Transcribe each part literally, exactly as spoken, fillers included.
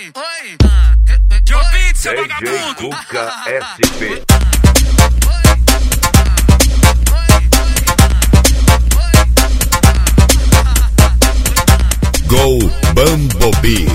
Oi, oi. Joe Beat, seu vagabundo. D J Cuca S P. Go Bumblebee.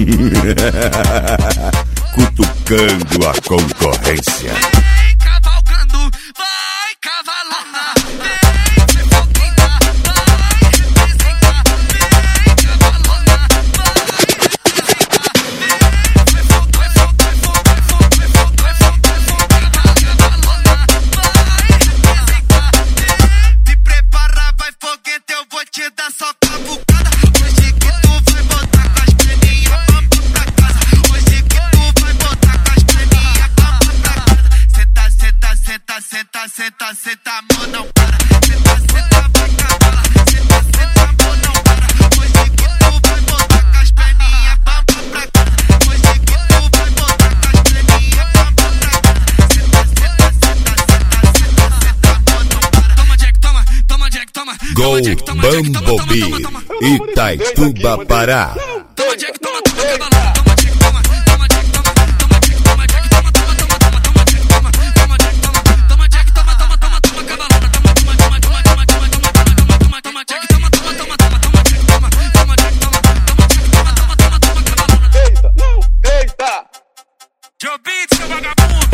Cutucando a concorrência. Vem cavalgando, vai cavalona. Vem fogueira, vai representar. Vem cavalona, vai representar. Vem fogo, vai fogo, vai fogo, vai fogo, vai fogo, vai fogo, vai fogo. Cavalona, vai representar. Se prepara, vai foguete, eu vou te dar só cavucada. Hoje que tu vai botar com as perninhas, vamos pra casa. Hoje que tu vai botar com as perninhas, vamos pra casa. Senta, senta, senta, senta, senta, senta, amor, não para. Senta, senta, vai cavala. Senta, senta, amor, não para. Hoje que tu vai botar com as perninhas, vamos pra casa. Hoje que tu vai botar com as perninhas, vamos pra casa. Senta, senta, senta, senta, senta, senta, amor, não para. Toma, Jack, toma, toma, Jack, toma. Go Bumblebee. Itaituba, Pará. Toma, Jack, toma, toma, cavalona. Toma, Jack, toma, toma, Jack, toma, toma, Jack, toma, Jack, toma, toma, toma, toma, toma, Jack, toma, toma, Jack, toma, toma, Jack, toma, toma, toma, toma, cavalona. Toma, toma, toma, toma, toma, toma, toma, toma, toma, toma, Jack, toma, toma, toma, toma, toma, Jack, toma, toma, Jack, toma, toma, Jack, toma, toma, toma, toma, cavalona. Eita, não, eita. Joe Beat, seu vagabundo.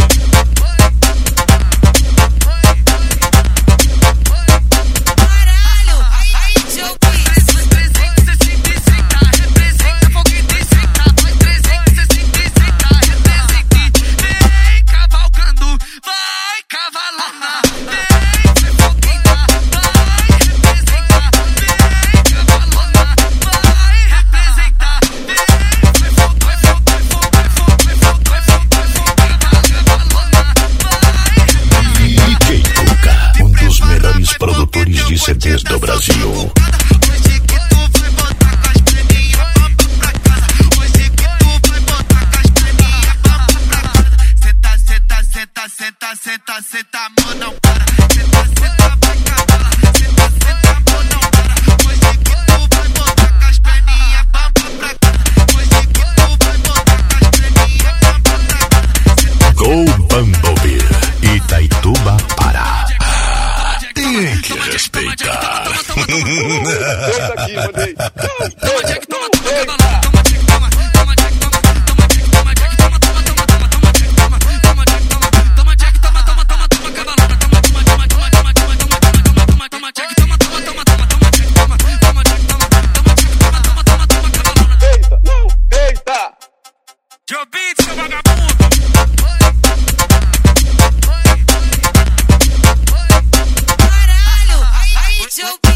Produtores de C Ds do Brasil. Hoje que tu vai botar com as perninhas, vamos pra casa. Hoje que tu vai botar com as perninhas, vamos pra casa. Senta, senta, senta, senta, senta, senta, amor, não para. Senta, senta, vai cavala. Senta, senta, amor, não para. Hoje que tu vai botar com as perninhas, vamos pra casa. Hoje que tu vai botar com as perninhas, vamos pra casa. Go Bumblebee. Itaituba, Pará. Tem que respeitar. Dois aqui, mandei. Toma, Jack, toma, toma, cavalona. Toma, Jack, toma, toma, Jack, toma, toma, Jack, toma, Jack, toma, toma, toma, toma, toma, Jack, toma, toma, Jack, toma, toma, Jack, toma, toma, toma, toma, cavalona. Toma, toma, toma, toma, toma, toma, toma, toma, toma, toma, Jack, toma, toma, toma, toma, toma, Jack, toma, toma, Jack, toma, toma, Jack, toma, toma, toma, toma, cavalona. Eita, não, eita. Joe Beat, seu vagabundo. Joe